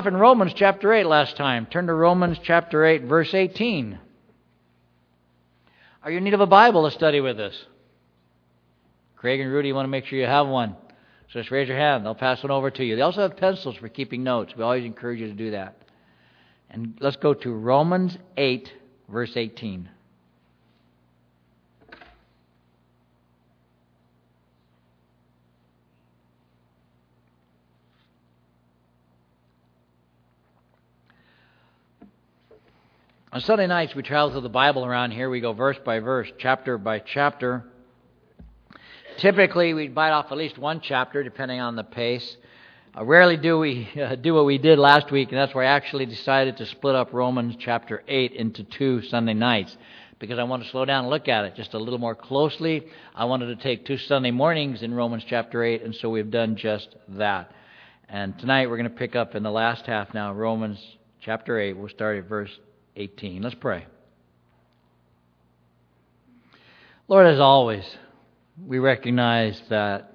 In Romans chapter 8 last time. Turn to Romans chapter 8, verse 18. Are you in need of a Bible to study with us? Craig and Rudy want to make sure you have one. So just raise your hand. They'll pass one over to you. They also have pencils for keeping notes. We always encourage you to do that. And let's go to Romans 8, verse 18. On Sunday nights, we travel through the Bible around here. We go verse by verse, chapter by chapter. Typically, we bite off at least one chapter, depending on the pace. Rarely do we do what we did last week, and that's why I actually decided to split up Romans chapter 8 into 2 Sunday nights, because I want to slow down and look at it just a little more closely. I wanted to take 2 Sunday mornings in Romans chapter 8, and so we've done just that. And tonight, we're going to pick up in the last half now, Romans chapter 8. We'll start at verse 18. Let's pray. Lord, as always, we recognize that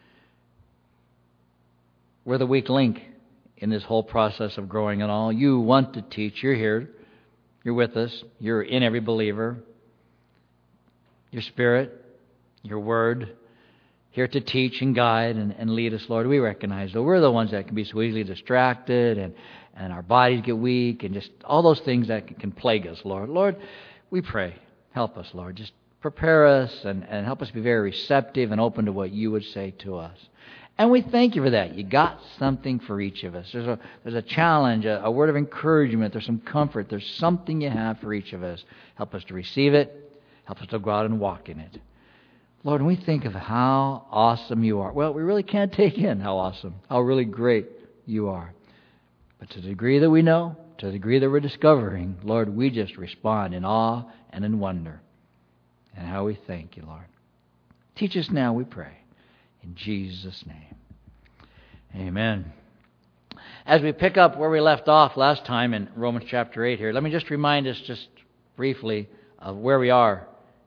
we're the weak link in this whole process of growing and all. You want to teach. You're here. You're with us. You're in every believer. Your Spirit, your Word, here to teach and guide and lead us, Lord. We recognize that we're the ones that can be so easily distracted and our bodies get weak and just all those things that can plague us, Lord. Lord, we pray. Help us, Lord. Just prepare us and help us be very receptive and open to what you would say to us. And we thank you for that. You got something for each of us. There's a challenge, a word of encouragement. There's some comfort. There's something you have for each of us. Help us to receive it. Help us to go out and walk in it. Lord, when we think of how awesome you are, well, we really can't take in how awesome, how really great you are. But to the degree that we know, to the degree that we're discovering, Lord, we just respond in awe and in wonder. And how we thank you, Lord. Teach us now, we pray. In Jesus' name. Amen. As we pick up where we left off last time in Romans chapter 8 here, let me just remind us just briefly of where we are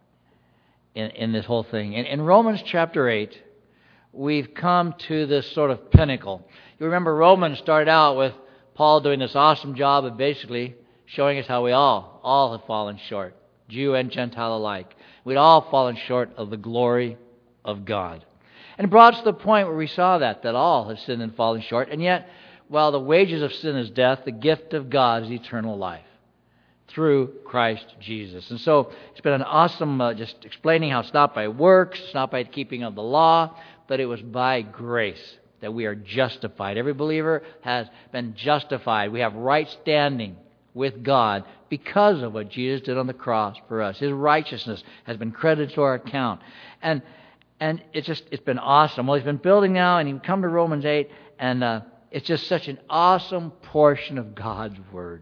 in this whole thing. In Romans chapter 8, we've come to this sort of pinnacle. You remember Romans started out with Paul doing this awesome job of basically showing us how we all have fallen short, Jew and Gentile alike. We'd all fallen short of the glory of God. And it brought us to the point where we saw that all have sinned and fallen short. And yet, while the wages of sin is death, the gift of God is eternal life through Christ Jesus. And so it's been an awesome just explaining how it's not by works, it's not by keeping of the law, but it was by grace that we are justified. Every believer has been justified. We have right standing with God because of what Jesus did on the cross for us. His righteousness has been credited to our account. And it's been awesome. Well, he's been building now, and he come to Romans 8, and it's just such an awesome portion of God's Word.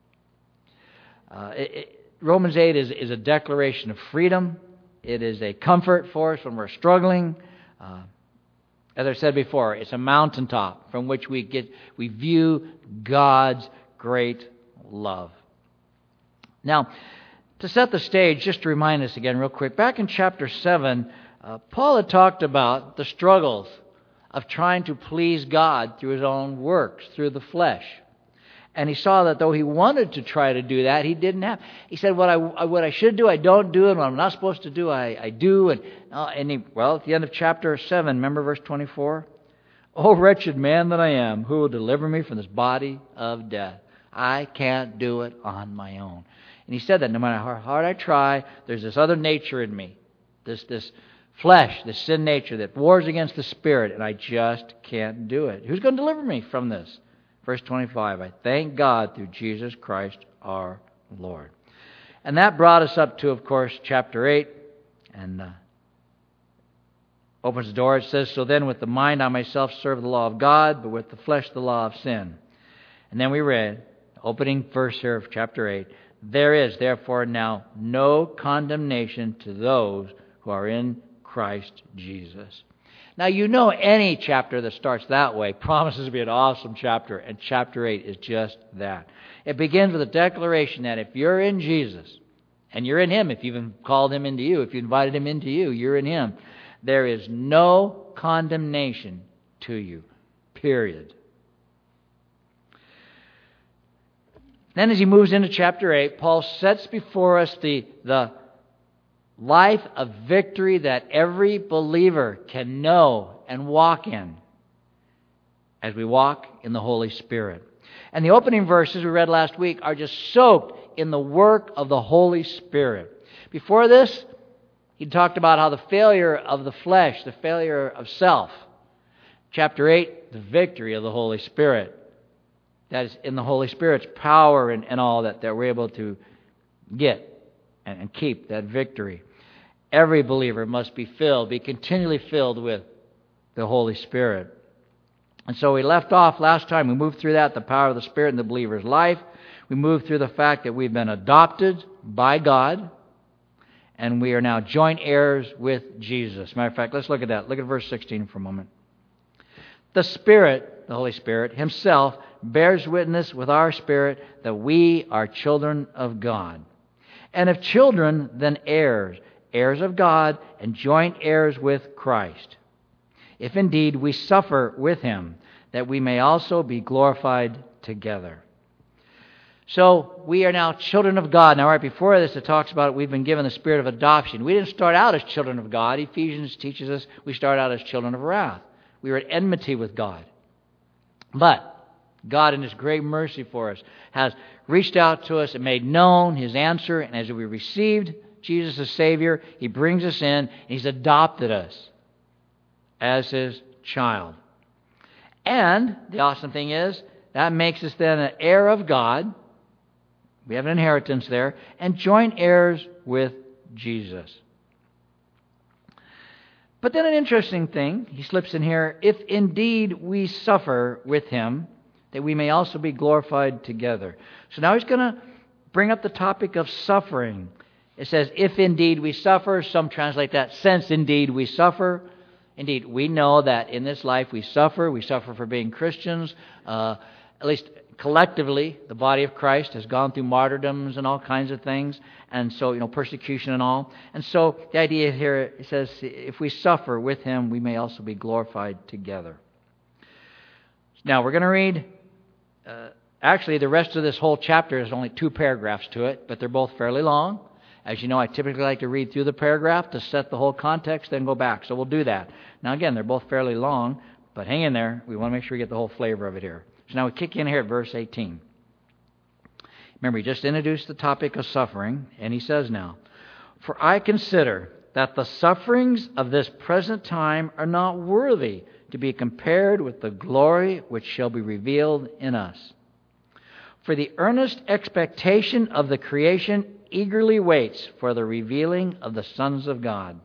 Romans 8 is a declaration of freedom. It is a comfort for us when we're struggling. As I said before, it's a mountaintop from which we view God's great love. Now, to set the stage, just to remind us again real quick, back in chapter 7, Paul had talked about the struggles of trying to please God through his own works, through the flesh. And he saw that though he wanted to try to do that, he didn't have. He said, what I should do, I don't do, and what I'm not supposed to do, I do. And at the end of chapter 7, remember verse 24? Oh, wretched man that I am, who will deliver me from this body of death? I can't do it on my own. And he said that no matter how hard I try, there's this other nature in me, this flesh, this sin nature that wars against the Spirit, and I just can't do it. Who's going to deliver me from this? Verse 25, I thank God through Jesus Christ our Lord. And that brought us up to, of course, chapter 8. And opens the door. It says, so then with the mind I myself serve the law of God, but with the flesh the law of sin. And then we read, opening verse here of chapter 8, there is therefore now no condemnation to those who are in Christ Jesus. Now, you know any chapter that starts that way promises to be an awesome chapter, and chapter 8 is just that. It begins with a declaration that if you're in Jesus, and you're in Him, if you've even called Him into you, if you invited Him into you, you're in Him, there is no condemnation to you, period. Then as he moves into chapter 8, Paul sets before us the life of victory that every believer can know and walk in as we walk in the Holy Spirit. And the opening verses we read last week are just soaked in the work of the Holy Spirit. Before this, he talked about how the failure of the flesh, the failure of self. Chapter 8, the victory of the Holy Spirit. That is in the Holy Spirit's power and all that we're able to get and keep that victory. Every believer must be continually filled with the Holy Spirit. And so we left off last time. We moved through that, the power of the Spirit in the believer's life. We moved through the fact that we've been adopted by God, and we are now joint heirs with Jesus. Matter of fact, let's look at that. Look at verse 16 for a moment. The Spirit, the Holy Spirit Himself, bears witness with our spirit that we are children of God. And if children, then heirs, heirs of God, and joint heirs with Christ. If indeed we suffer with Him, that we may also be glorified together. So we are now children of God. Now right before this it talks about we've been given the spirit of adoption. We didn't start out as children of God. Ephesians teaches us we start out as children of wrath. We were at enmity with God. But God in His great mercy for us has reached out to us and made known His answer. And as we received Jesus as Savior, He brings us in and He's adopted us as His child. And the awesome thing is, that makes us then an heir of God. We have an inheritance there. And joint heirs with Jesus. But then an interesting thing, he slips in here, if indeed we suffer with Him, that we may also be glorified together. So now he's going to bring up the topic of suffering. It says, if indeed we suffer, some translate that, since indeed we suffer. Indeed, we know that in this life we suffer. We suffer for being Christians. At least collectively, the body of Christ has gone through martyrdoms and all kinds of things. And so, persecution and all. And so the idea here, it says, if we suffer with Him, we may also be glorified together. Now, we're going to read, actually, the rest of this whole chapter is only 2 paragraphs to it, but they're both fairly long. As you know, I typically like to read through the paragraph to set the whole context, then go back. So we'll do that. Now, again, they're both fairly long, but hang in there. We want to make sure we get the whole flavor of it here. So now we kick in here at verse 18. Remember, he just introduced the topic of suffering, and he says now, for I consider that the sufferings of this present time are not worthy to be compared with the glory which shall be revealed in us. For the earnest expectation of the creation eagerly waits for the revealing of the sons of God.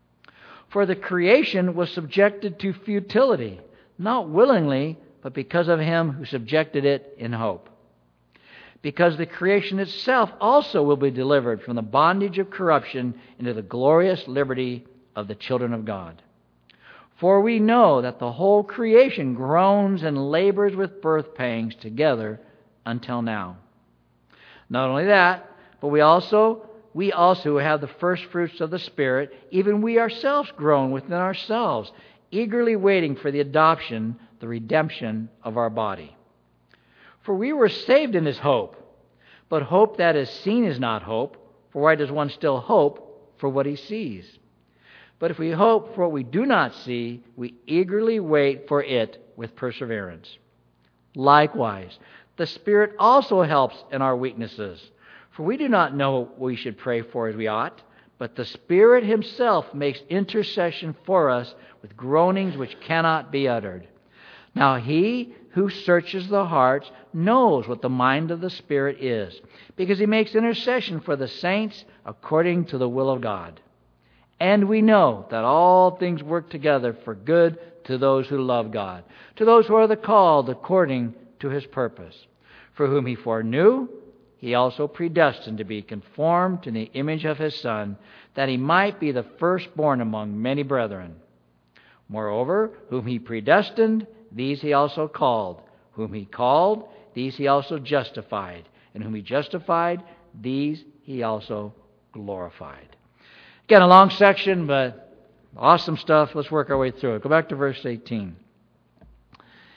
For the creation was subjected to futility, not willingly, but because of Him who subjected it in hope. Because the creation itself also will be delivered from the bondage of corruption into the glorious liberty of the children of God. For we know that the whole creation groans and labors with birth pangs together until now. Not only that, but we also who have the first fruits of the Spirit, even we ourselves groan within ourselves, eagerly waiting for the adoption, the redemption of our body. For we were saved in this hope. But hope that is seen is not hope. For why does one still hope for what he sees? But if we hope for what we do not see, we eagerly wait for it with perseverance. Likewise, the Spirit also helps in our weaknesses. For we do not know what we should pray for as we ought, but the Spirit Himself makes intercession for us with groanings which cannot be uttered. Now He who searches the hearts knows what the mind of the Spirit is, because He makes intercession for the saints according to the will of God. And we know that all things work together for good to those who love God, to those who are the called according to His purpose. For whom He foreknew, He also predestined to be conformed to the image of His Son, that He might be the firstborn among many brethren. Moreover, whom He predestined, these He also called. Whom He called, these He also justified. And whom He justified, these He also glorified. Again, a long section, but awesome stuff. Let's work our way through it. Go back to verse 18.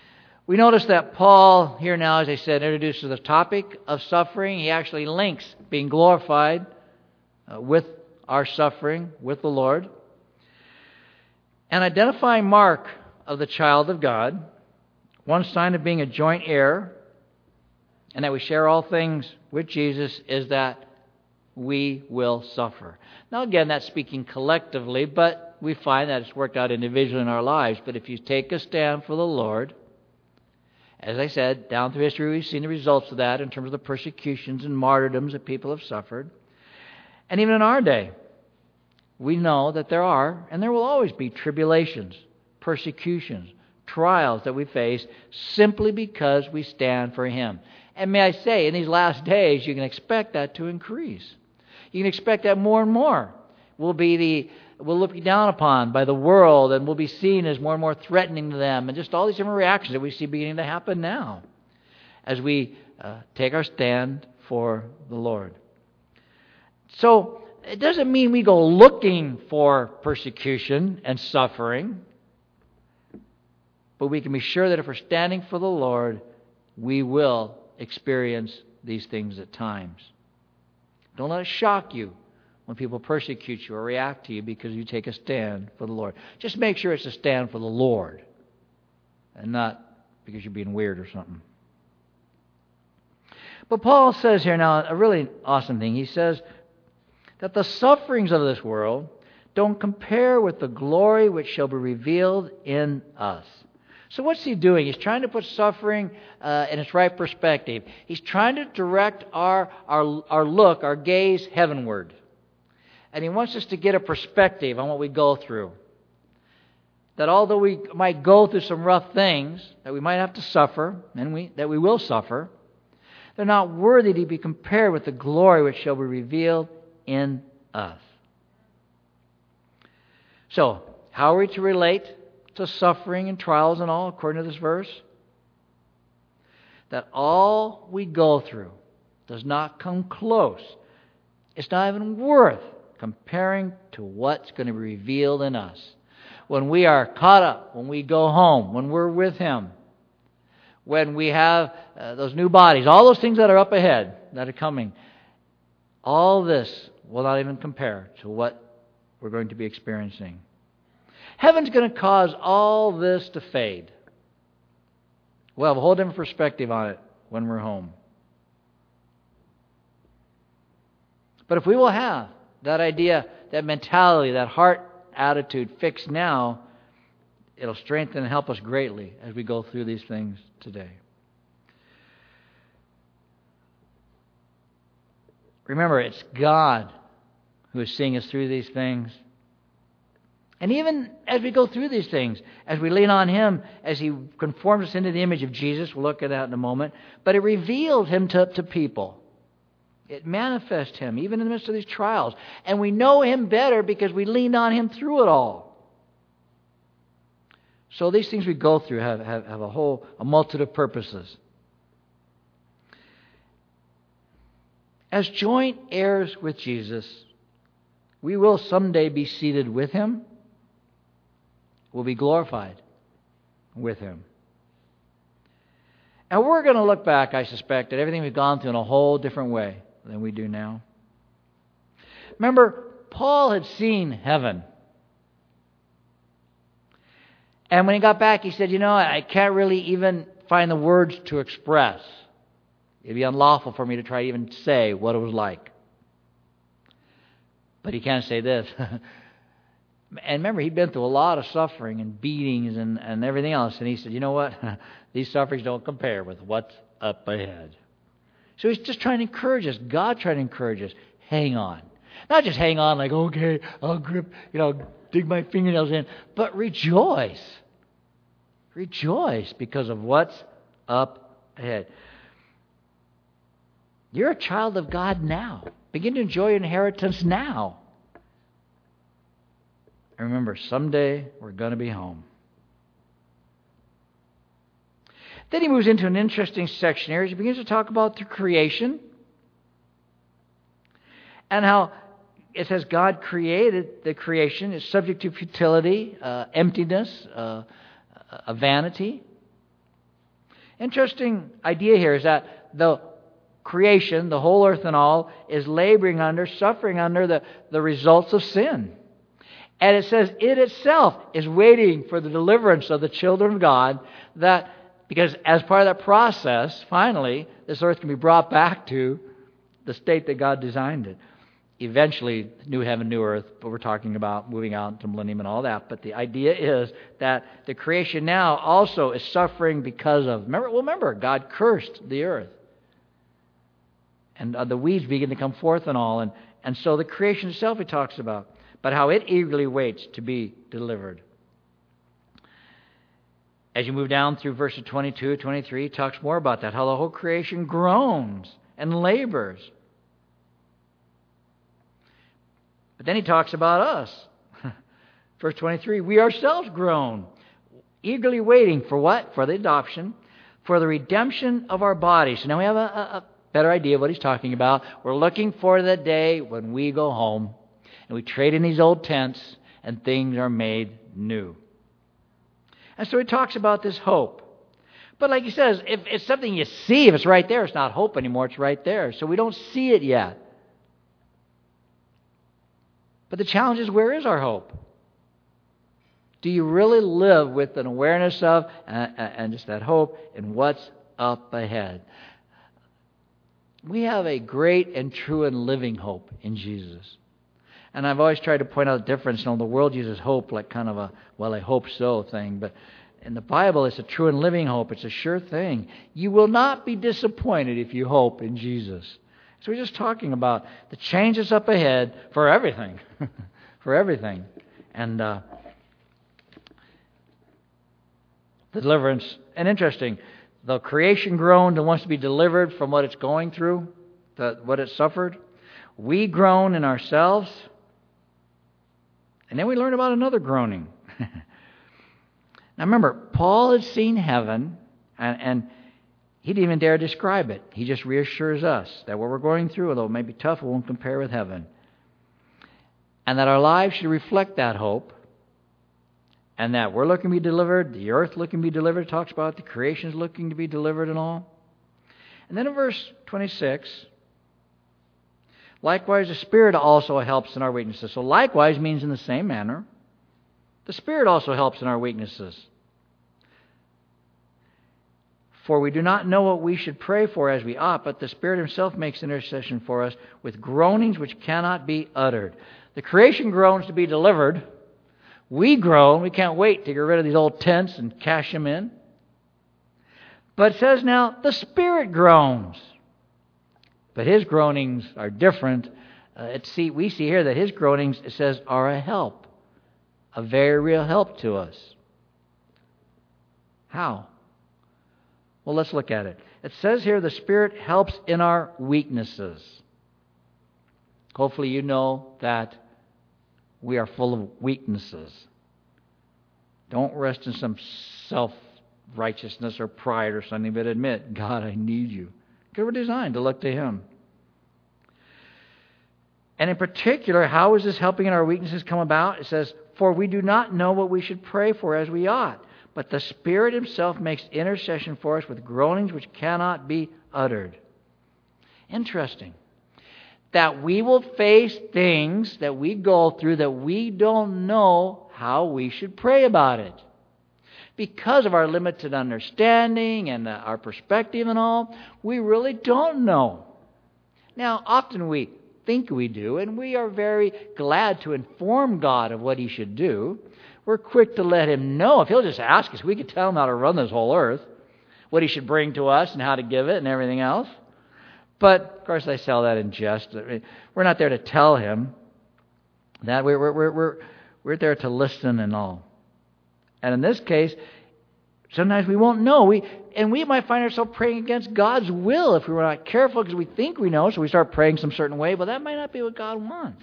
We notice that Paul here now, as I said, introduces the topic of suffering. He actually links being glorified with our suffering with the Lord. An identifying mark of the child of God, one sign of being a joint heir, and that we share all things with Jesus, is that we will suffer. Now again, that's speaking collectively, but we find that it's worked out individually in our lives. But if you take a stand for the Lord, as I said, down through history we've seen the results of that in terms of the persecutions and martyrdoms that people have suffered. And even in our day, we know that there are, and there will always be, tribulations, persecutions, trials that we face simply because we stand for Him. And may I say, in these last days, you can expect that to increase. You can expect that more and more will look down upon by the world, and will be seen as more and more threatening to them, and just all these different reactions that we see beginning to happen now as we take our stand for the Lord. So it doesn't mean we go looking for persecution and suffering, but we can be sure that if we're standing for the Lord, we will experience these things at times. Don't let it shock you when people persecute you or react to you because you take a stand for the Lord. Just make sure it's a stand for the Lord and not because you're being weird or something. But Paul says here now a really awesome thing. He says that the sufferings of this world don't compare with the glory which shall be revealed in us. So what's he doing? He's trying to put suffering in its right perspective. He's trying to direct our look, our gaze heavenward. And he wants us to get a perspective on what we go through. That although we might go through some rough things, that we might have to suffer, and that we will suffer, they're not worthy to be compared with the glory which shall be revealed in us. So, how are we to relate to suffering and trials and all, according to this verse? That all we go through does not come close. It's not even worth comparing to what's going to be revealed in us. When we are caught up, when we go home, when we're with Him, when we have those new bodies, all those things that are up ahead, that are coming, all this will not even compare to what we're going to be experiencing. Heaven's going to cause all this to fade. We'll have a whole different perspective on it when we're home. But if we will have that idea, that mentality, that heart attitude fixed now, it'll strengthen and help us greatly as we go through these things today. Remember, it's God who is seeing us through these things. And even as we go through these things, as we lean on Him, as He conforms us into the image of Jesus, we'll look at that in a moment, but it revealed Him to people. It manifests Him, even in the midst of these trials. And we know Him better because we leaned on Him through it all. So these things we go through have a multitude of purposes. As joint heirs with Jesus, we will someday be seated with Him. We'll be glorified with Him. And we're going to look back, I suspect, at everything we've gone through in a whole different way than we do now. Remember, Paul had seen heaven. And when he got back, he said, I can't really even find the words to express. It'd be unlawful for me to try to even say what it was like. But he can say this. And remember, he'd been through a lot of suffering and beatings and everything else. And he said, you know what? These sufferings don't compare with what's up ahead. So he's just trying to encourage us. God trying to encourage us. Hang on. Not just hang on like, okay, I'll grip, dig my fingernails in. But rejoice. Rejoice because of what's up ahead. You're a child of God now. Begin to enjoy your inheritance now. And remember, someday we're going to be home. Then he moves into an interesting section here. He begins to talk about the creation and how it says God created the creation. It's subject to futility, emptiness, a vanity. Interesting idea here is that the creation, the whole earth and all, is laboring under, suffering under the results of sin. And it says it itself is waiting for the deliverance of the children of God, that because as part of that process, finally, this earth can be brought back to the state that God designed it. Eventually, new heaven, new earth, but we're talking about moving out into millennium and all that. But the idea is that the creation now also is suffering because of, remember, God cursed the earth. And the weeds begin to come forth and all. And so the creation itself he talks about, but how it eagerly waits to be delivered. As you move down through verses 22, 23, he talks more about that, how the whole creation groans and labors. But then he talks about us. Verse 23, we ourselves groan, eagerly waiting for what? For the adoption, for the redemption of our bodies. So now we have a better idea of what he's talking about. We're looking for the day when we go home and we trade in these old tents and things are made new. And so he talks about this hope. But like he says, if it's something you see, if it's right there, it's not hope anymore, it's right there. So we don't see it yet. But the challenge is, where is our hope? Do you really live with an awareness of and just that hope in what's up ahead? We have a great and true and living hope in Jesus. And I've always tried to point out the difference. The world uses hope like kind of a, well, I hope so thing. But in the Bible, it's a true and living hope. It's a sure thing. You will not be disappointed if you hope in Jesus. So we're just talking about the changes up ahead for everything. For everything. And deliverance. And interesting, the creation groaned and wants to be delivered from what it's going through, what it suffered. We groan in ourselves. And then we learn about another groaning. Now remember, Paul had seen heaven, and he didn't even dare describe it. He just reassures us that what we're going through, although it may be tough, it won't compare with heaven. And that our lives should reflect that hope. And that we're looking to be delivered, the earth looking to be delivered, it talks about the creation's looking to be delivered and all. And then in verse 26, likewise the Spirit also helps in our weaknesses. So likewise means in the same manner. The Spirit also helps in our weaknesses. For we do not know what we should pray for as we ought, but the Spirit Himself makes intercession for us with groanings which cannot be uttered. The creation groans to be delivered. We groan. We can't wait to get rid of these old tents and cash them in. But it says now, the Spirit groans. But His groanings are different. We see here that His groanings, it says, are a help. A very real help to us. How? Well, let's look at it. It says here the Spirit helps in our weaknesses. Hopefully you know that we are full of weaknesses. Don't rest in some self-righteousness or pride or something, but admit, God, I need you. Because we're designed to look to Him. And in particular, how is this helping in our weaknesses come about? It says, for we do not know what we should pray for as we ought, but the Spirit Himself makes intercession for us with groanings which cannot be uttered. Interesting. That we will face things that we go through that we don't know how we should pray about it. Because of our limited understanding and our perspective and all, we really don't know. Now, often we think we do, and we are very glad to inform God of what He should do. We're quick to let Him know. If He'll just ask us, we could tell Him how to run this whole earth, what He should bring to us and how to give it and everything else. But, of course, I sell that in jest. We're not there to tell Him that. We're there to listen and all. And in this case, sometimes we won't know. We might find ourselves praying against God's will if we were not careful because we think we know, so we start praying some certain way. But that might not be what God wants.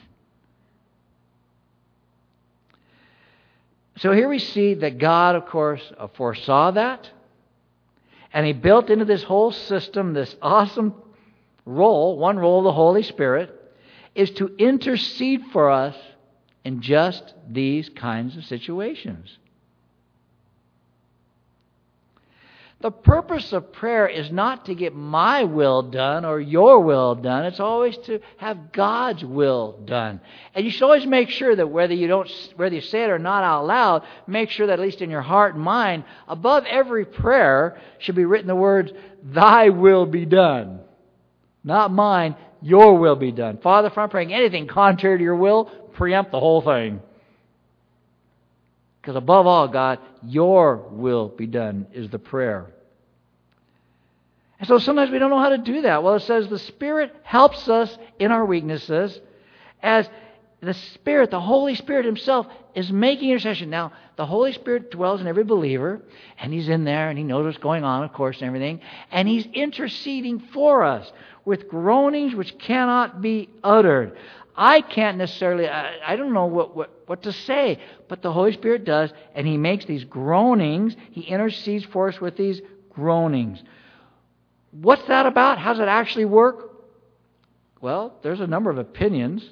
So here we see that God, of course, foresaw that. And He built into this whole system this awesome role, one role of the Holy Spirit, is to intercede for us in just these kinds of situations. The purpose of prayer is not to get my will done or your will done. It's always to have God's will done. And you should always make sure that whether you say it or not out loud, make sure that at least in your heart and mind, above every prayer should be written the words, Thy will be done. Not mine, your will be done. Father, if I'm praying anything contrary to your will, preempt the whole thing. Because above all, God, your will be done is the prayer. And so sometimes we don't know how to do that. Well, it says the Spirit helps us in our weaknesses as the Spirit, the Holy Spirit Himself, is making intercession. Now, the Holy Spirit dwells in every believer, and He's in there, and He knows what's going on, of course, and everything. And He's interceding for us with groanings which cannot be uttered. I can't necessarily, I don't know what to say, but the Holy Spirit does, and He makes these groanings. He intercedes for us with these groanings. What's that about? How does it actually work? Well, there's a number of opinions.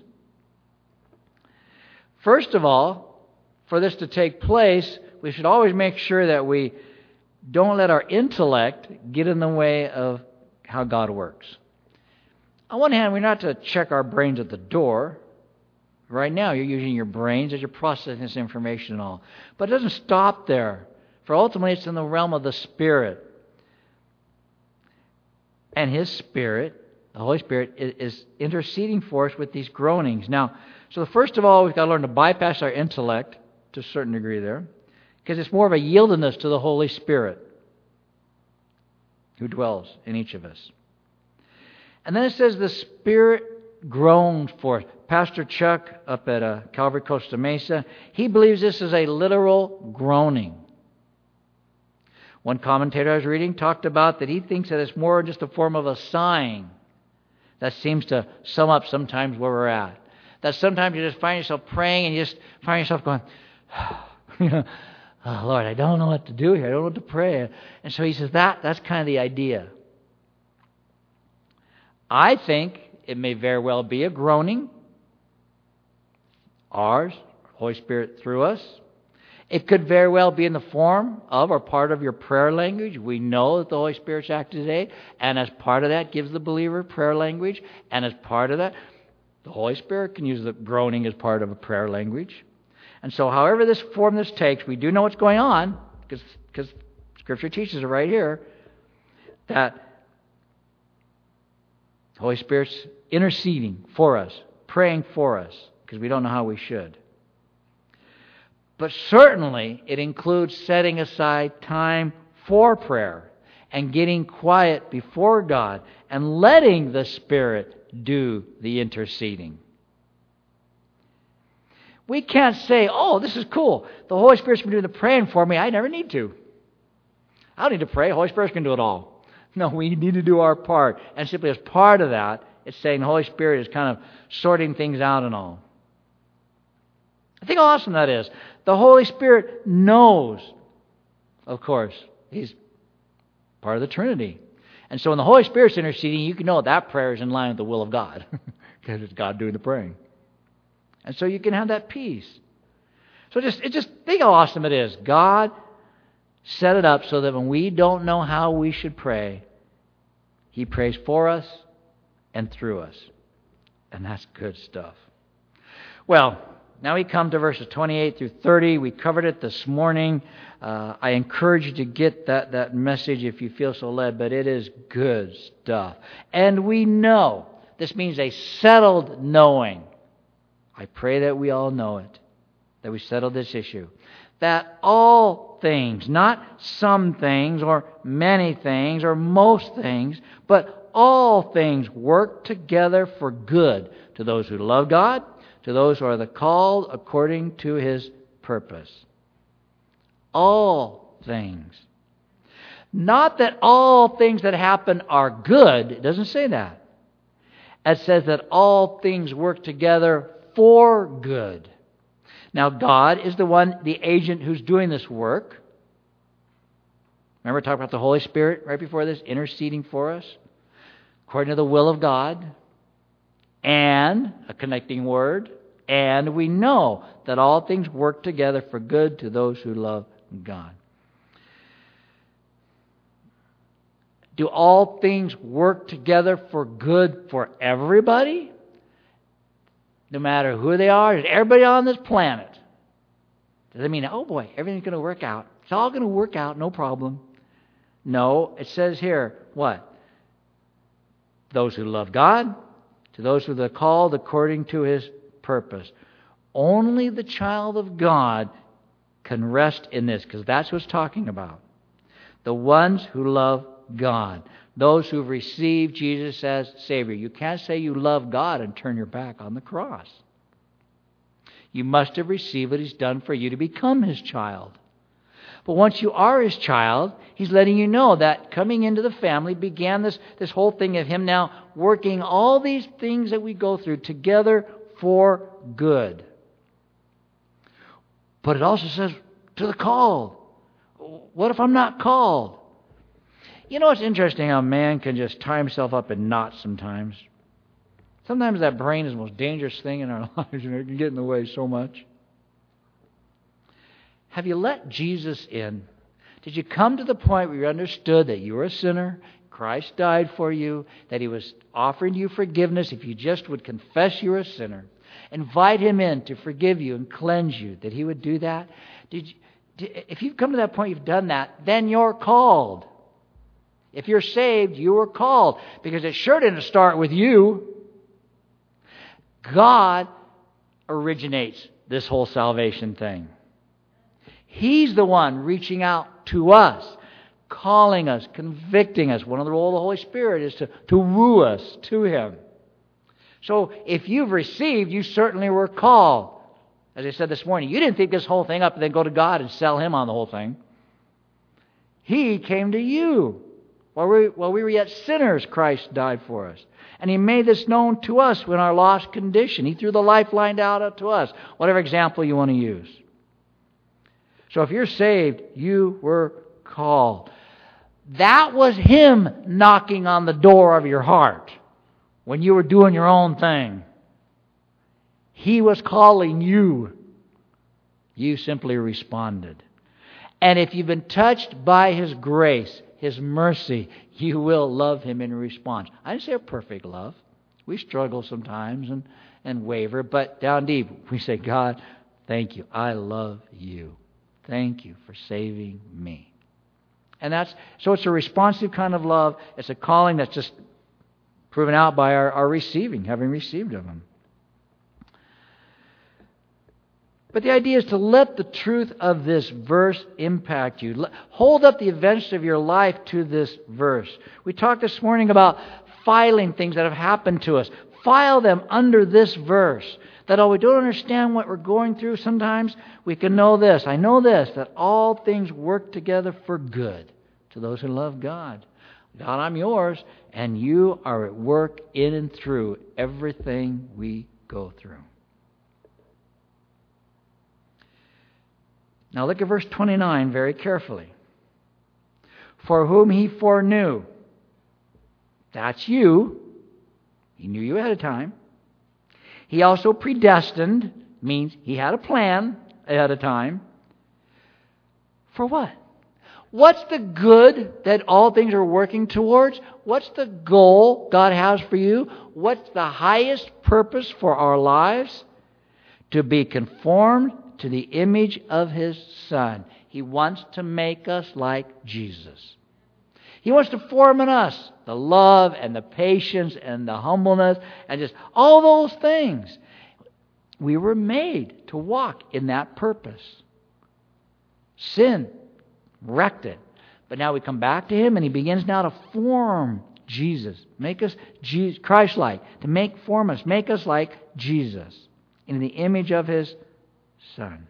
First of all, for this to take place, we should always make sure that we don't let our intellect get in the way of how God works. On one hand, we're not to check our brains at the door. Right now, you're using your brains as you're processing this information and all. But it doesn't stop there. For ultimately, it's in the realm of the Spirit. And His Spirit, the Holy Spirit, is interceding for us with these groanings. Now, so first of all, we've got to learn to bypass our intellect to a certain degree there. Because it's more of a yieldedness to the Holy Spirit who dwells in each of us. And then it says the Spirit groans for us. Pastor Chuck up at Calvary Costa Mesa, he believes this is a literal groaning. One commentator I was reading talked about that he thinks that it's more just a form of a sighing. That seems to sum up sometimes where we're at. That sometimes you just find yourself praying and you just find yourself going, oh, Lord, I don't know what to do here. I don't know what to pray. And so he says that's kind of the idea. I think it may very well be a groaning. Ours, Holy Spirit through us. It could very well be in the form of or part of your prayer language. We know that the Holy Spirit's active today, and as part of that gives the believer prayer language, and as part of that, the Holy Spirit can use the groaning as part of a prayer language. And so however this form this takes, we do know what's going on, because Scripture teaches it right here, that the Holy Spirit's interceding for us, praying for us, because we don't know how we should. But certainly it includes setting aside time for prayer and getting quiet before God and letting the Spirit do the interceding. We can't say, oh, this is cool. The Holy Spirit's been doing the praying for me. I never need to. I don't need to pray. The Holy Spirit can do it all. No, we need to do our part. And simply as part of that, it's saying the Holy Spirit is kind of sorting things out and all. I think how awesome that is. The Holy Spirit knows, of course, He's part of the Trinity. And so when the Holy Spirit's interceding, you can know that prayer is in line with the will of God. Because it's God doing the praying. And so you can have that peace. So just think how awesome it is. God set it up so that when we don't know how we should pray, He prays for us and through us. And that's good stuff. Well, now we come to verses 28 through 30. We covered it this morning. I encourage you to get that message if you feel so led, but it is good stuff. And we know, this means a settled knowing. I pray that we all know it, that we settled this issue. That all things, not some things or many things or most things, but all things work together for good to those who love God, to those who are the called according to His purpose. All things. Not that all things that happen are good. It doesn't say that. It says that all things work together for good. Now, God is the agent who's doing this work. Remember, we talked about the Holy Spirit right before this, interceding for us, according to the will of God. And, a connecting word, and we know that all things work together for good to those who love God. Do all things work together for good for everybody? No matter who they are, is everybody on this planet? Does that mean, oh boy, everything's going to work out? It's all going to work out, no problem. No, it says here, what? Those who love God, to those who are called according to His purpose. Only the child of God can rest in this, because that's what it's talking about. The ones who love God. Those who've received Jesus as Savior. You can't say you love God and turn your back on the cross. You must have received what He's done for you to become His child. But once you are His child, He's letting you know that coming into the family began this whole thing of Him now working all these things that we go through together for good. But it also says to the called. What if I'm not called? You know, it's interesting how man can just tie himself up in knots sometimes. Sometimes that brain is the most dangerous thing in our lives, and it can get in the way so much. Have you let Jesus in? Did you come to the point where you understood that you were a sinner, Christ died for you, that He was offering you forgiveness if you just would confess you're a sinner, invite Him in to forgive you and cleanse you, that He would do that? If you've come to that point, you've done that, then you're called. If you're saved, you were called. Because it sure didn't start with you. God originates this whole salvation thing. He's the one reaching out to us, calling us, convicting us. One of the roles of the Holy Spirit is to woo us to Him. So if you've received, you certainly were called. As I said this morning, you didn't think this whole thing up and then go to God and sell Him on the whole thing. He came to you. While we were yet sinners, Christ died for us. And He made this known to us in our lost condition. He threw the lifeline out to us. Whatever example you want to use. So if you're saved, you were called. That was Him knocking on the door of your heart when you were doing your own thing. He was calling you. You simply responded. And if you've been touched by His grace, His mercy, you will love Him in response. I didn't say a perfect love. We struggle sometimes and waver, but down deep we say, God, thank you. I love you. Thank you for saving me. And so it's a responsive kind of love. It's a calling that's just proven out by our receiving, having received of Him. But the idea is to let the truth of this verse impact you. Hold up the events of your life to this verse. We talked this morning about filing things that have happened to us. File them under this verse. That although we don't understand what we're going through sometimes, we can know this. I know this, that all things work together for good to those who love God. God, I'm yours, and you are at work in and through everything we go through. Now look at verse 29 very carefully. For whom He foreknew. That's you. He knew you ahead of time. He also predestined, means He had a plan ahead of time. For what? What's the good that all things are working towards? What's the goal God has for you? What's the highest purpose for our lives? To be conformed to the image of His Son. He wants to make us like Jesus. He wants to form in us the love and the patience and the humbleness and just all those things. We were made to walk in that purpose. Sin wrecked it. But now we come back to Him and He begins now to form Jesus. Make us Christ-like. To form us. Make us like Jesus. In the image of His Son.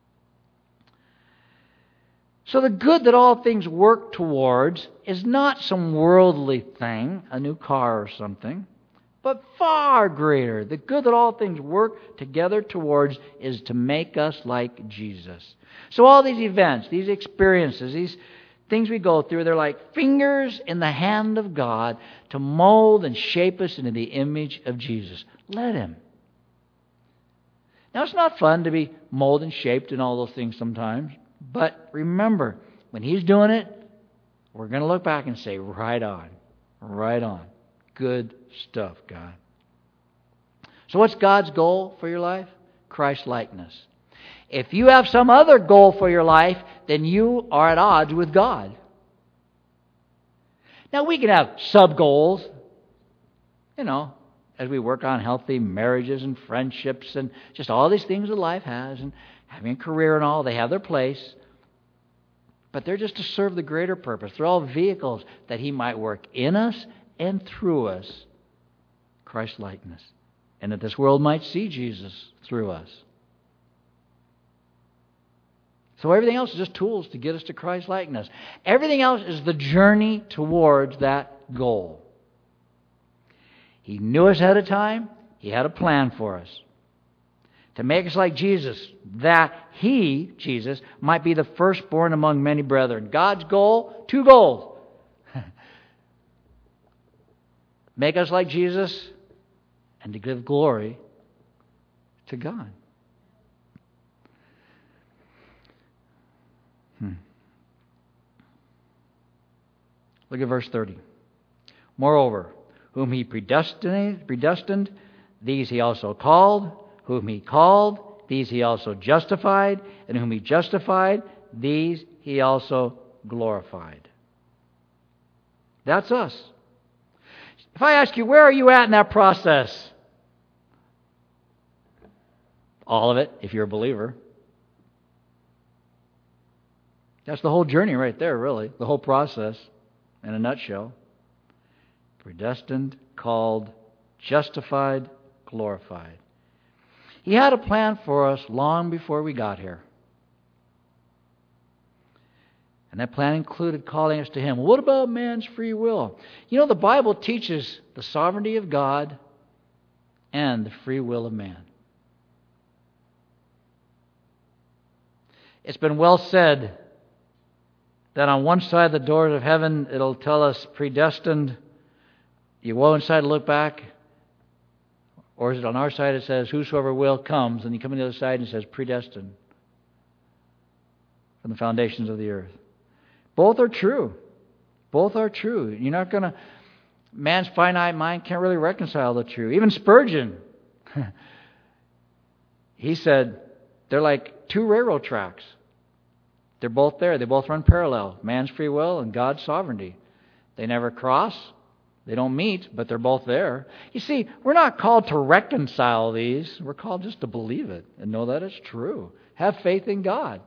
So the good that all things work towards is not some worldly thing, a new car or something, but far greater. The good that all things work together towards is to make us like Jesus. So all these events, these experiences, these things we go through, they're like fingers in the hand of God to mold and shape us into the image of Jesus. Let Him. Now, it's not fun to be molded and shaped and all those things sometimes. But remember, when He's doing it, we're going to look back and say, right on, right on. Good stuff, God. So what's God's goal for your life? Christ-likeness. If you have some other goal for your life, then you are at odds with God. Now, we can have sub-goals, as we work on healthy marriages and friendships and just all these things that life has, and having a career and all, they have their place. But they're just to serve the greater purpose. They're all vehicles that He might work in us and through us, Christ-likeness, and that this world might see Jesus through us. So everything else is just tools to get us to Christ-likeness. Everything else is the journey towards that goal. He knew us ahead of time. He had a plan for us. To make us like Jesus, that He, Jesus, might be the firstborn among many brethren. God's goal, 2 goals. Make us like Jesus and to give glory to God. Look at verse 30. Moreover, whom He predestined, these He also called. Whom He called, these He also justified. And whom He justified, these He also glorified. That's us. If I ask you, where are you at in that process? All of it, if you're a believer. That's the whole journey right there, really. The whole process, in a nutshell. Predestined, called, justified, glorified. He had a plan for us long before we got here. And that plan included calling us to Him. What about man's free will? The Bible teaches the sovereignty of God and the free will of man. It's been well said that on one side of the doors of heaven, it'll tell us predestined. You go inside and look back. Or is it on our side it says, whosoever will comes, and you come on the other side and it says predestined from the foundations of the earth. Both are true. Both are true. You're not going to... Man's finite mind can't really reconcile the two. Even Spurgeon, he said, they're like 2 railroad tracks. They're both there. They both run parallel. Man's free will and God's sovereignty. They never cross. They don't meet, but they're both there. You see, we're not called to reconcile these. We're called just to believe it and know that it's true. Have faith in God.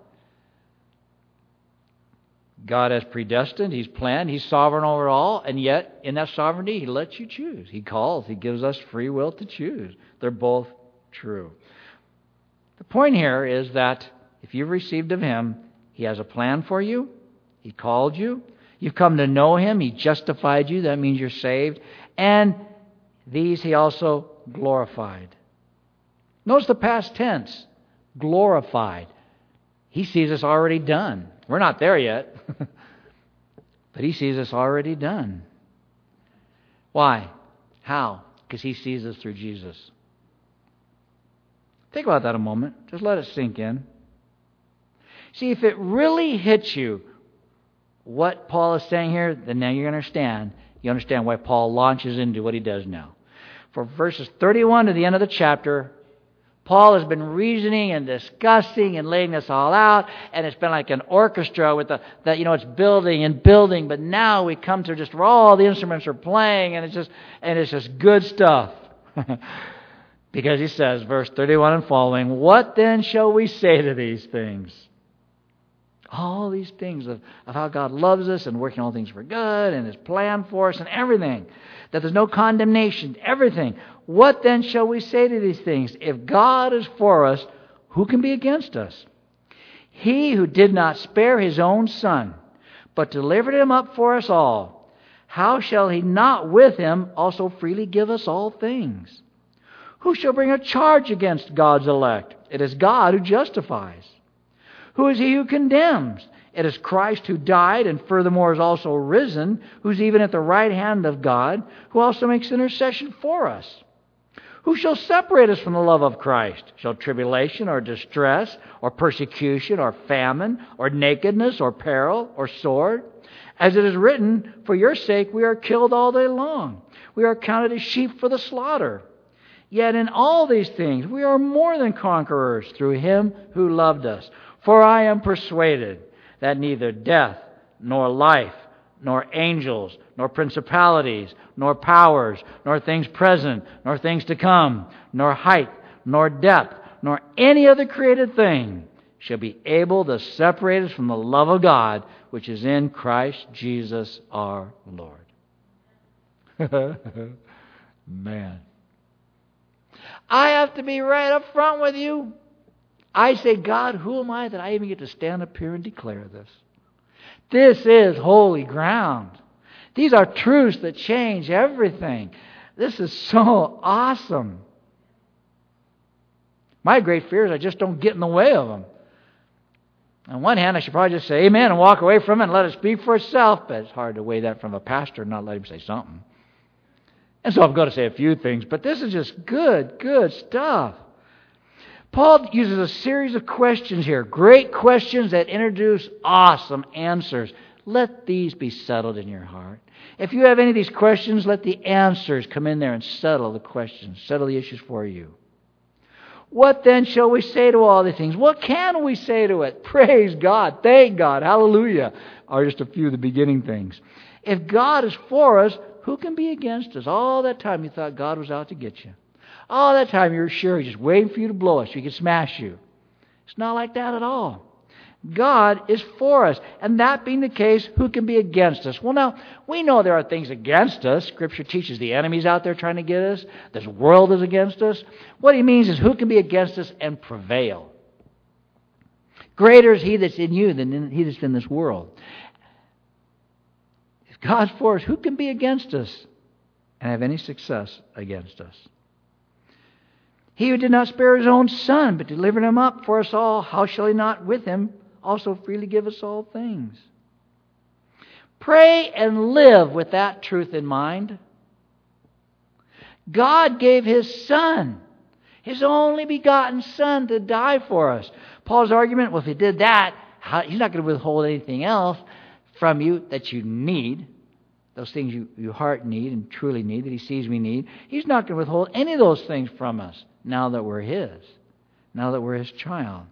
God has predestined. He's planned. He's sovereign over all. And yet, in that sovereignty, He lets you choose. He calls. He gives us free will to choose. They're both true. The point here is that if you've received of Him, He has a plan for you. He called you. You've come to know Him. He justified you. That means you're saved. And these He also glorified. Notice the past tense. Glorified. He sees us already done. We're not there yet. But He sees us already done. Why? How? Because He sees us through Jesus. Think about that a moment. Just let it sink in. See, if it really hits you, what Paul is saying here, then now you understand. You understand why Paul launches into what he does now. For verses 31 to the end of the chapter, Paul has been reasoning and discussing and laying this all out, and it's been like an orchestra with it's building and building, but now we come to just where all the instruments are playing, and it's just good stuff. Because he says, verse 31 and following, what then shall we say to these things? All these things of how God loves us and working all things for good and His plan for us and everything. That there's no condemnation, everything. What then shall we say to these things? If God is for us, who can be against us? He who did not spare His own Son, but delivered Him up for us all, how shall He not with Him also freely give us all things? Who shall bring a charge against God's elect? It is God who justifies. Who is He who condemns? It is Christ who died and furthermore is also risen, who's even at the right hand of God, who also makes intercession for us. Who shall separate us from the love of Christ? Shall tribulation or distress or persecution or famine or nakedness or peril or sword? As it is written, for your sake we are killed all day long. We are counted as sheep for the slaughter. Yet in all these things we are more than conquerors through Him who loved us. For I am persuaded that neither death, nor life, nor angels, nor principalities, nor powers, nor things present, nor things to come, nor height, nor depth, nor any other created thing shall be able to separate us from the love of God, which is in Christ Jesus our Lord. Man. I have to be right up front with you. I say, God, who am I that I even get to stand up here and declare this? This is holy ground. These are truths that change everything. This is so awesome. My great fear is I just don't get in the way of them. On one hand, I should probably just say amen and walk away from it and let it speak for itself, but it's hard to weigh that from a pastor and not let him say something. And so I've got to say a few things, but this is just good stuff. Paul uses a series of questions here, great questions that introduce awesome answers. Let these be settled in your heart. If you have any of these questions, let the answers come in there and settle the questions, settle the issues for you. What then shall we say to all these things? What can we say to it? Praise God, thank God, hallelujah, are just a few of the beginning things. If God is for us, who can be against us? All that time you thought God was out to get you. All that time you were sure He's just waiting for you to blow us so He could smash you. It's not like that at all. God is for us. And that being the case, who can be against us? Well, now, we know there are things against us. Scripture teaches the enemy's out there trying to get us. This world is against us. What He means is who can be against us and prevail. Greater is He that's in you than he that's in this world. If God's for us, who can be against us and have any success against us? He who did not spare His own Son, but delivered Him up for us all, how shall He not with Him also freely give us all things? Pray and live with that truth in mind. God gave His Son, His only begotten Son, to die for us. Paul's argument, well, if He did that, He's not going to withhold anything else from you that you need. Those things your heart need and truly need, that He sees we need. He's not going to withhold any of those things from us now that we're His. Now that we're His child.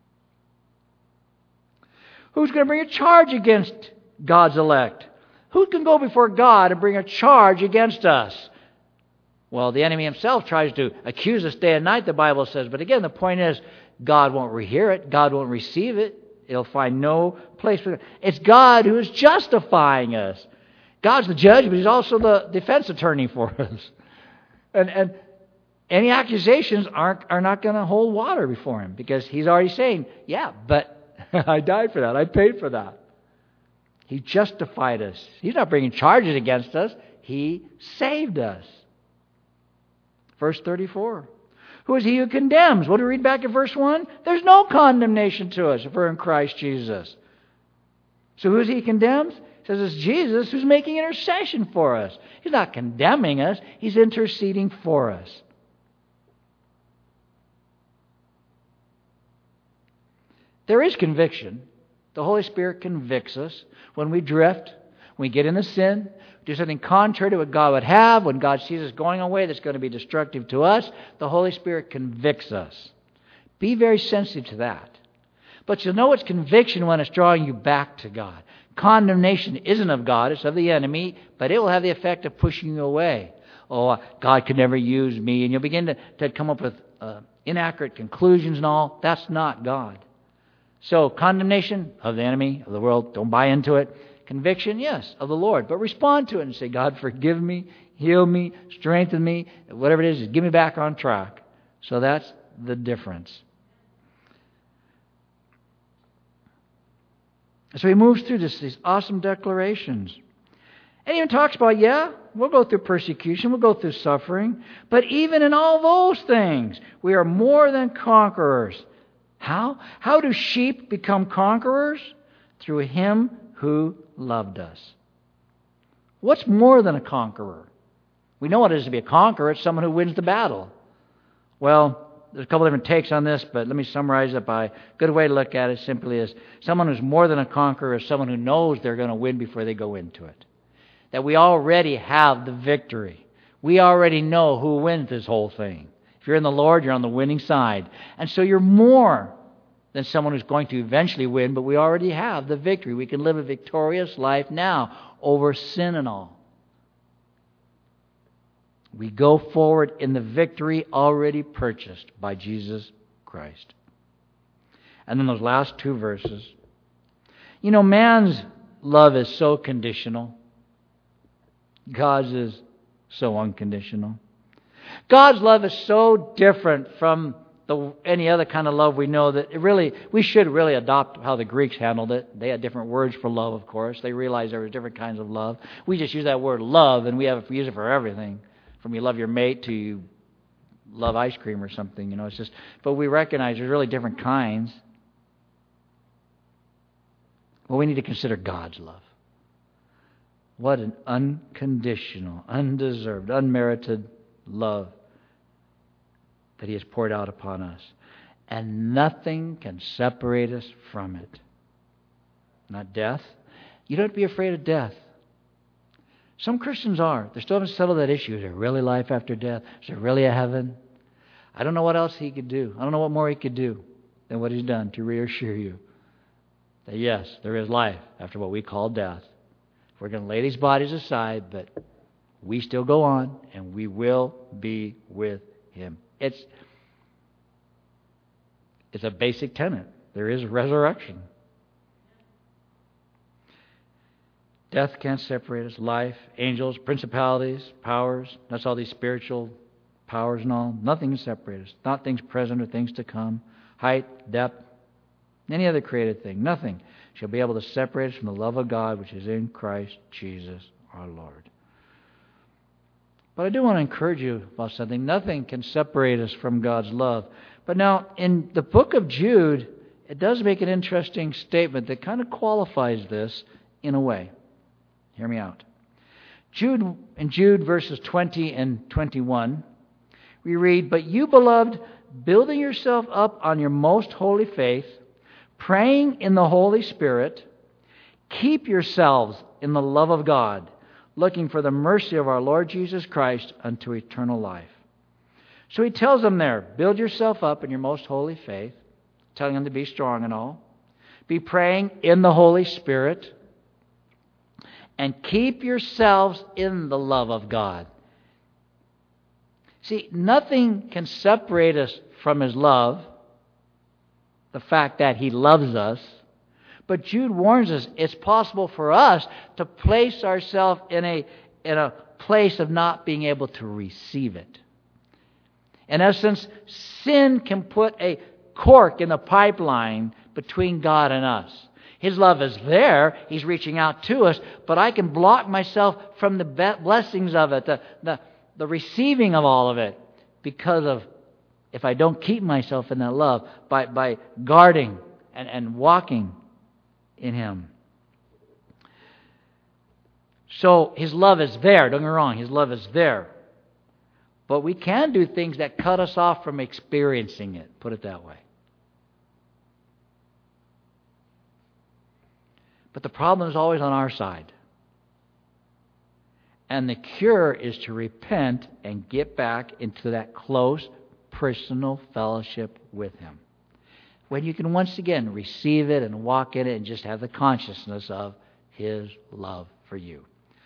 Who's going to bring a charge against God's elect? Who can go before God and bring a charge against us? Well, the enemy himself tries to accuse us day and night, the Bible says. But again, the point is, God won't hear it. God won't receive it. It'll find no place for it. It's God who is justifying us. God's the judge, but He's also the defense attorney for us. And any accusations are not going to hold water before Him, because He's already saying, yeah, but I died for that. I paid for that. He justified us. He's not bringing charges against us. He saved us. Verse 34. Who is He who condemns? What do we read back in verse 1? There's no condemnation to us if we're in Christ Jesus. So who is He who condemns? It says it's Jesus who's making intercession for us. He's not condemning us. He's interceding for us. There is conviction. The Holy Spirit convicts us when we drift, when we get into sin, do something contrary to what God would have, when God sees us going a way that's going to be destructive to us. The Holy Spirit convicts us. Be very sensitive to that. But you'll know it's conviction when it's drawing you back to God. Condemnation isn't of God, it's of the enemy, but it will have the effect of pushing you away. Oh, God could never use me. And you'll begin to come up with inaccurate conclusions and all. That's not God. So condemnation of the enemy, of the world, don't buy into it. Conviction, yes, of the Lord. But respond to it and say, God, forgive me, heal me, strengthen me, whatever it is, just get me back on track. So that's the difference. So he moves through these awesome declarations. And even talks about, yeah, we'll go through persecution, we'll go through suffering, but even in all those things, we are more than conquerors. How? How do sheep become conquerors? Through Him who loved us. What's more than a conqueror? We know what it is to be a conqueror. It's someone who wins the battle. Well, there's a couple different takes on this, but let me summarize it by a good way to look at it simply is someone who's more than a conqueror is someone who knows they're going to win before they go into it. That we already have the victory. We already know who wins this whole thing. If you're in the Lord, you're on the winning side. And so you're more than someone who's going to eventually win, but we already have the victory. We can live a victorious life now over sin and all. We go forward in the victory already purchased by Jesus Christ. And then those last two verses. You know, man's love is so conditional. God's is so unconditional. God's love is so different from any other kind of love we know that we should really adopt how the Greeks handled it. They had different words for love, of course. They realized there were different kinds of love. We just use that word love, and we use it for everything. From you love your mate to you love ice cream or something, it's just. But we recognize there's really different kinds. Well, we need to consider God's love. What an unconditional, undeserved, unmerited love that He has poured out upon us. And nothing can separate us from it. Not death. You don't have to be afraid of death. Some Christians are. They still haven't settled that issue. Is there really life after death? Is there really a heaven? I don't know what else He could do. I don't know what more He could do than what He's done to reassure you that yes, there is life after what we call death. We're going to lay these bodies aside, but we still go on and we will be with Him. It's a basic tenet. There is resurrection. Death can't separate us. Life, angels, principalities, powers. That's all these spiritual powers and all. Nothing can separate us. Not things present or things to come. Height, depth, any other created thing. Nothing shall be able to separate us from the love of God which is in Christ Jesus our Lord. But I do want to encourage you about something. Nothing can separate us from God's love. But now, in the book of Jude, it does make an interesting statement that kind of qualifies this in a way. Hear me out. In Jude verses 20 and 21, we read, "But you, beloved, building yourself up on your most holy faith, praying in the Holy Spirit, keep yourselves in the love of God, looking for the mercy of our Lord Jesus Christ unto eternal life." So he tells them there, build yourself up in your most holy faith, telling them to be strong and all. Be praying in the Holy Spirit. And keep yourselves in the love of God. See, nothing can separate us from His love, the fact that He loves us. But Jude warns us it's possible for us to place ourselves in a place of not being able to receive it. In essence, sin can put a cork in the pipeline between God and us. His love is there. He's reaching out to us. But I can block myself from the blessings of it, the receiving of all of it, because of if I don't keep myself in that love by guarding and walking in Him. So His love is there. Don't get me wrong. His love is there. But we can do things that cut us off from experiencing it. Put it that way. But the problem is always on our side. And the cure is to repent and get back into that close, personal fellowship with Him. When you can once again receive it and walk in it and just have the consciousness of His love for you.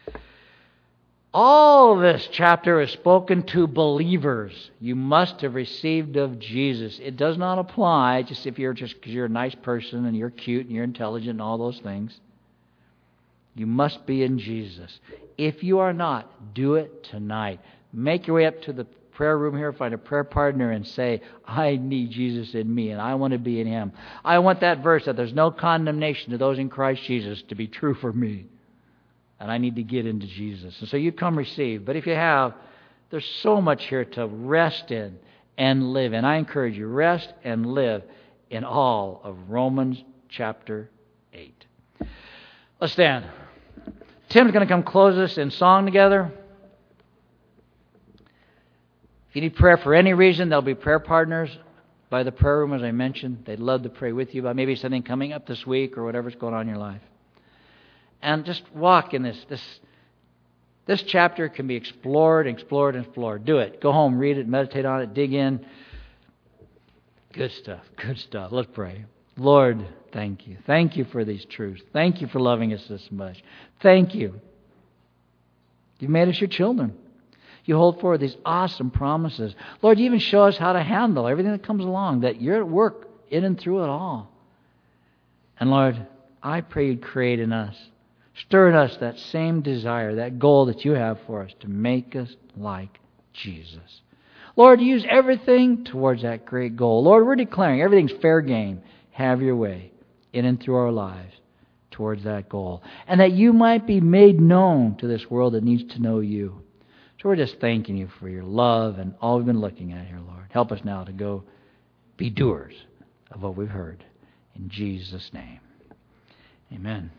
All this chapter is spoken to believers. You must have received of Jesus. It does not apply just because you're a nice person and you're cute and you're intelligent and all those things. You must be in Jesus. If you are not, do it tonight. Make your way up to the prayer room here, find a prayer partner and say, I need Jesus in me and I want to be in Him. I want that verse that there's no condemnation to those in Christ Jesus to be true for me. And I need to get into Jesus. And so you come receive. But if you have, there's so much here to rest in and live in. I encourage you, rest and live in all of Romans chapter 8. Let's stand. Tim's going to come close us in song together. If you need prayer for any reason, there'll be prayer partners by the prayer room, as I mentioned. They'd love to pray with you about maybe something coming up this week or whatever's going on in your life. And just walk in this. This chapter can be explored. Do it. Go home, read it, meditate on it, dig in. Good stuff. Let's pray. Lord, thank you. Thank you for these truths. Thank you for loving us this much. Thank you. You've made us your children. You hold forward these awesome promises. Lord, you even show us how to handle everything that comes along, that you're at work in and through it all. And Lord, I pray you'd create in us, stir in us that same desire, that goal that you have for us to make us like Jesus. Lord, use everything towards that great goal. Lord, we're declaring everything's fair game. Have your way in and through our lives towards that goal. And that you might be made known to this world that needs to know you. So we're just thanking you for your love and all we've been looking at here, Lord. Help us now to go be doers of what we've heard. In Jesus' name, amen.